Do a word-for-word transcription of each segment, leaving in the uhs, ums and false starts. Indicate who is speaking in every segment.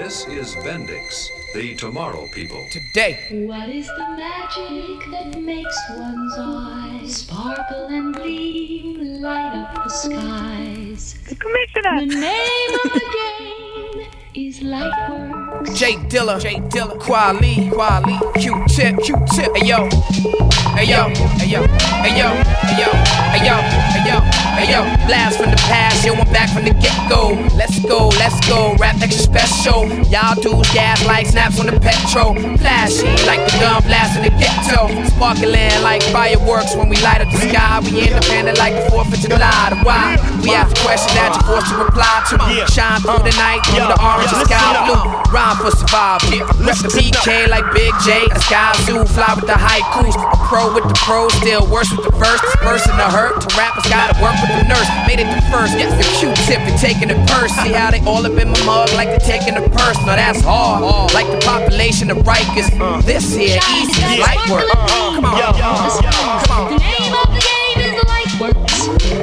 Speaker 1: This is Bendix, the Tomorrow People.
Speaker 2: Today.
Speaker 3: What is the magic that makes one's eyes sparkle and gleam, light up the skies?
Speaker 4: The commissioner.
Speaker 3: The name of the game is Lightworks.
Speaker 2: Jay Dilla, Jay Dilla, Kweli, Kweli, Q-Tip, Q-Tip. Hey yo, hey yo, hey yo, hey yo, hey yo, hey yo, hey yo, hey yo. Blast from the past, yo, I'm back from the get-go. Let's go, let's go, rap extra special. Y'all dudes gas like snaps on the petrol. Flashy like the gun blast in the ghetto. Sparkling like fireworks when we light up the sky. We independent like the fourth of July. The why? We ask the question that you're forced to reply to. Shine through the night, through the orange and sky blue. Rhyme for survival. Rep the P K like Big J. A sky zoo, fly with the haikus. A pro with the pros, still worse with the verse. This person to hurt, to rappers gotta work with the nurse. Made it the first, yes, the Q-Tip, they taking it purse. See how they all up in my mug like they taking the purse. Now that's hard, like the population of Rikers. This here, easy, light work. Come on, come on.
Speaker 3: The name of the game is Lightworks.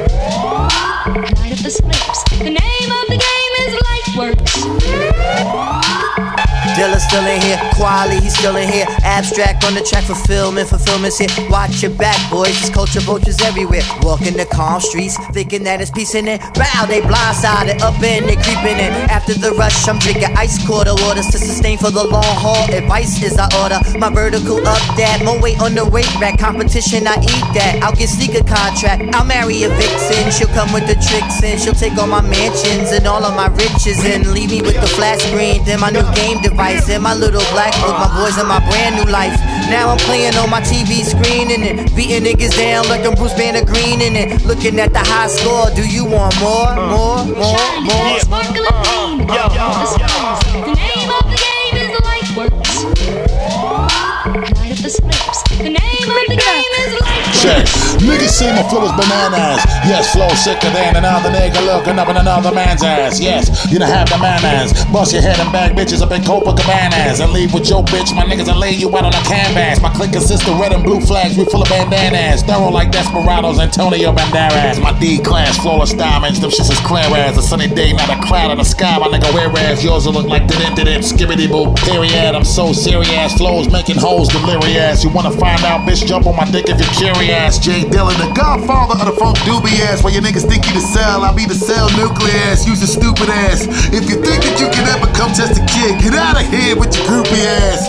Speaker 3: Light up the slips. The name of the game is Lightworks.
Speaker 5: Dilla still in here, Kweli, he's still in here. Abstract on the track, fulfillment, fulfillment's here. Watch your back, boys, there's culture vultures everywhere. Walking the calm streets, thinking that it's peace in it. Bow, they blindsided, up in, they creeping in. After the rush, I'm drinking ice quarter waters to sustain for the long haul. Advice is I order, my vertical up that. More weight on the weight rack, competition, I eat that. I'll get sneaker contract, I'll marry a vixen. She'll come with the tricks and she'll take all my mansions and all of my riches and leave me with the flat screen. Then my new game device. In my little black book, my boys in my brand new life. Now I'm playing on my T V screen and it, beating niggas down like I'm Bruce Banner Green in it. Looking at the high score, do you want more, more, more, more?
Speaker 3: Sparkle and gleam, the skies. The name of the game is Lightworks. Light up the slips. The name of the game is Lightworks.
Speaker 6: Check. Niggas say my flow is bananas. Yes, flow sicker than another nigga looking up in another man's ass. Yes, you don't have the manners. Bust your head and bag bitches up in Copacabanas and leave with your bitch, my niggas, and lay you out on a canvas. My clique consists of red and blue flags. We full of bandanas, thorough like Desperados, Antonio Banderas. My D-class flawless diamonds. Them shits is clear as a sunny day, not a cloud in the sky. My nigga, whereas yours will look like did did it skibbity boo. Period. I'm so serious. Flows making hoes delirious. You wanna find out, bitch? Jump on my dick if you're curious. Jay Dilla, the godfather of the funk doobie ass. While your niggas think you the cell, I'll be the cell nucleus. Use a stupid ass. If you think that you can ever come test a kid, get out of here with your groupie ass.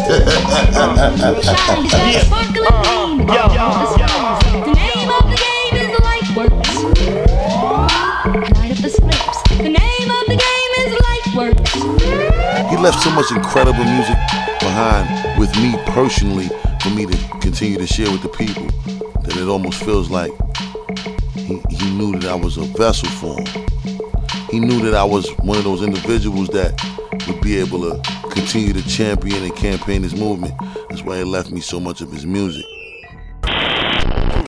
Speaker 3: Shine, shine, sparkle and gleam, the skies. The name of the game is Lightworks. Light up the slips. The name of the game is Lightworks.
Speaker 6: He left so much incredible music behind with me personally for me to continue to share with the people that it almost feels like he, he knew that I was a vessel for him. He knew that I was one of those individuals that would be able to continue to champion and campaign his movement. That's why he left me so much of his music.